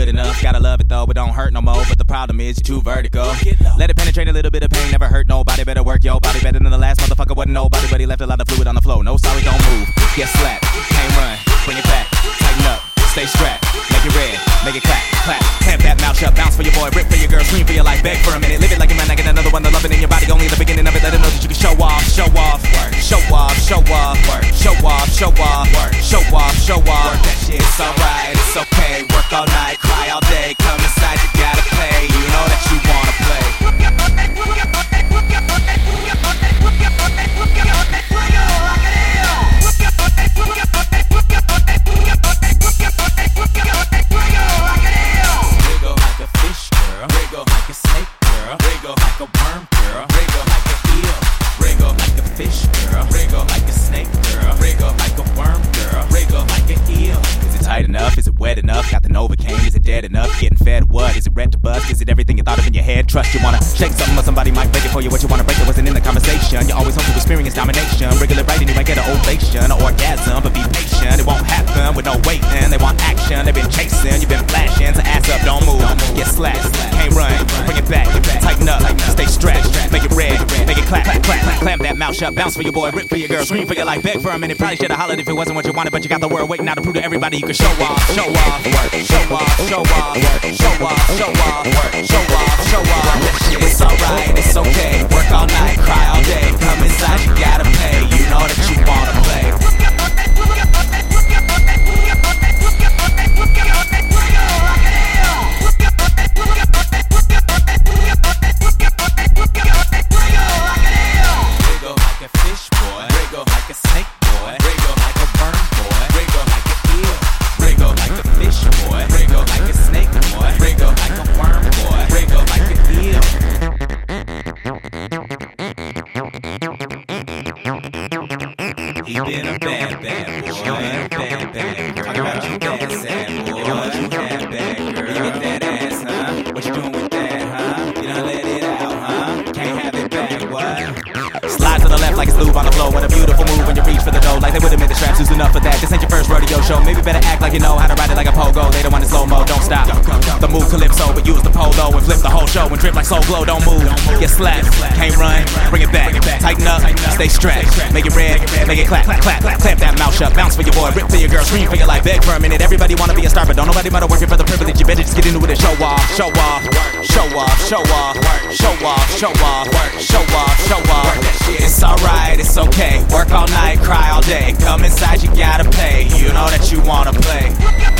good enough. Gotta love it though, but don't hurt no more. But the problem is you're too vertical. Let it penetrate a little bit of pain, never hurt nobody. Better work your body better than the last motherfucker wasn't nobody, but he left a lot of fluid on the floor. No sorry, don't move. Get slapped, can't run, bring it back, tighten up, stay strapped, make it red, make it clap, clap, clamp that mouth shut, bounce for your boy, rip for your girl, scream for your life, beg for a minute, live it like a man, I get another one, the loving in your body, only the beginning of it, let him know that you can show off, show off, show off, show off, show off, show off, show off, show off, it's alright, it's okay, work all night, cry all day, come inside, you gotta pay, you know that you wanna play. Wiggle like a fish, girl. Wiggle like a snake, girl. Wiggle like a worm, girl. Wiggle like a eel. Wiggle like a fish, girl. Wiggle like a snake, girl. Wiggle like a worm, girl. Wiggle like a eel. Is it tight enough? Is it wet enough? Got the Novocaine? Is it dead enough? Getting fed what? Is it red to bust? Is it everything you thought of in your head? Trust you wanna shake something, but somebody might break it for you. What you wanna break it wasn't in the conversation. You always hope to experience domination. Wriggle it right and you might get an ovation or orgasm, but be patient. It won't happen with no waiting. They want action. They've been chasing. You've been flashing. So ass up, don't move. Get slack, can't run. Bring it back, tighten up, stay stretched. Make it red, make it clap, clap, clap. Clamp that mouth shut, bounce for your boy, rip for your girl, scream for your life, beg for a minute. Probably should've hollered if it wasn't what you wanted, but you got the world waiting now to prove to everybody you can show off, show off, show off, show off, show off, show off, show off, show off. It's alright, it's okay. Work all night, cry all day. Come inside, you gotta pay. You know that you wanna play. Wiggle like a fish, boy. Wiggle like a snake, boy. Wiggle like a worm, boy. Wiggle like a eel. Wiggle like a fish, boy. Wiggle like a snake, boy. Wiggle like a worm, boy. Wiggle like a eel. He been a bad, bad boy. Bad, bad girl. Talk about you bad, sad boy. You bad, bad girl. You get that ass, huh? What you doing with that, huh? You done let it out, huh? Can't have it back, what? Slide to the left like it's lube on the floor. What a beautiful move when you reach for the dough. Like they would've made the straps loose enough for that. This ain't your first rodeo show. Maybe better act like you know how to ride it like a pogo. They don't want it slow-mo, don't stop. The move calypso, but use the polo and flip the whole show and drip like Soul Glow. Don't move, get slapped, can't run, bring it back, tighten up, stay strapped, make it red, make it clap, clap, clamp that mouth shut, bounce for your boy, rip for your girl, scream for your life, beg for a minute. Everybody wanna be a star, but don't nobody matter working for the privilege. You better just get into it and show off, show off, show off, show off, show off, show off, show off, show off. It's alright, it's okay. Work all night, cry all day. Come inside, you gotta pay. You know that you wanna play.